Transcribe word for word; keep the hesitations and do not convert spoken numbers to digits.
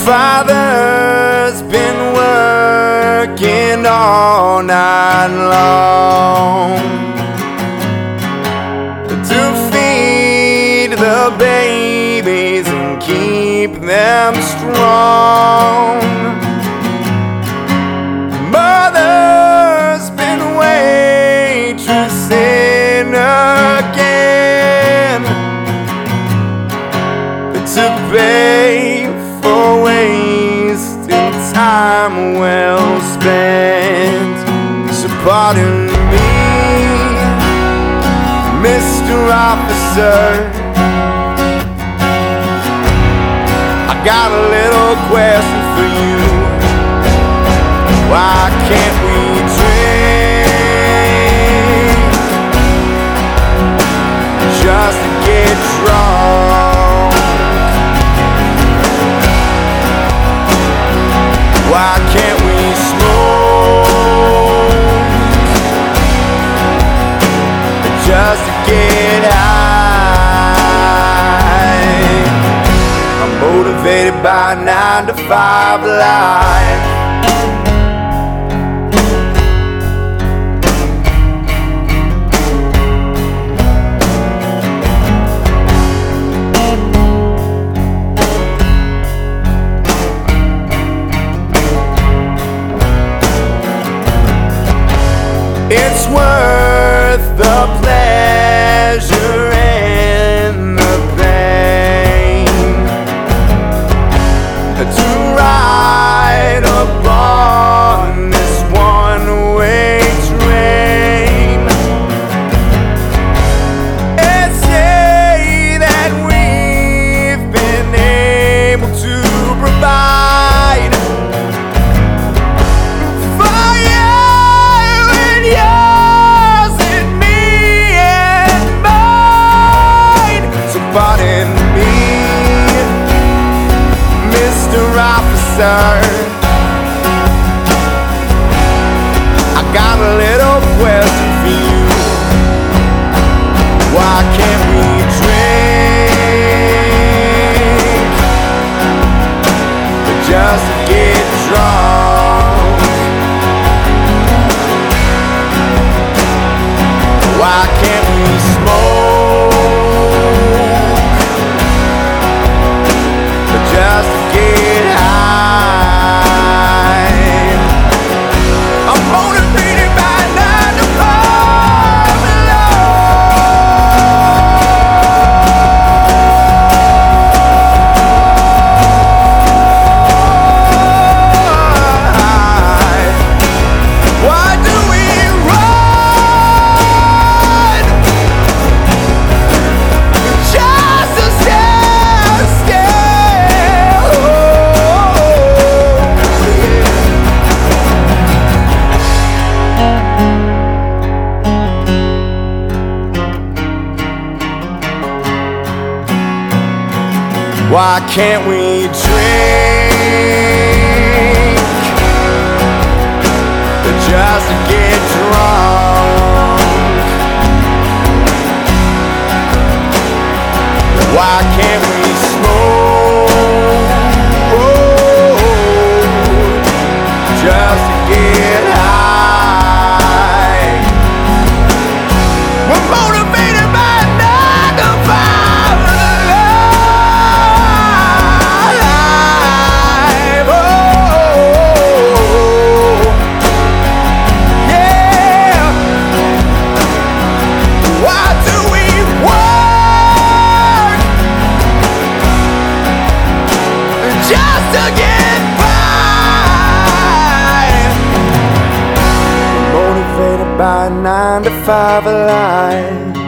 Father's been working all night long to feed the babies and keep them strong. Mother's been waitressing again to pay for wasting time well spent. So pardon me, Mister Officer, I got a little question for you. Why can't we drink just to get drunk? Why can't we smoke just to get high? I'm motivated by a nine to five life. It's worth the pleasure and the pain to ride upon this one-way train and say that we've been able to provide for you. Yours and me and mine. So pardon me, Mister Officer, I got a little question for you. Why can't we drink just to get drunk? Why can't we smoke just to get high? I'm motivated by nine to five life. Why do we run? Just to stand still. Why can't we drink just to get drunk? Why can't we smoke just to get high? We're motivated by nine to five life. Oh, yeah. Why do we work just to get by? Motivated by a nine to five life.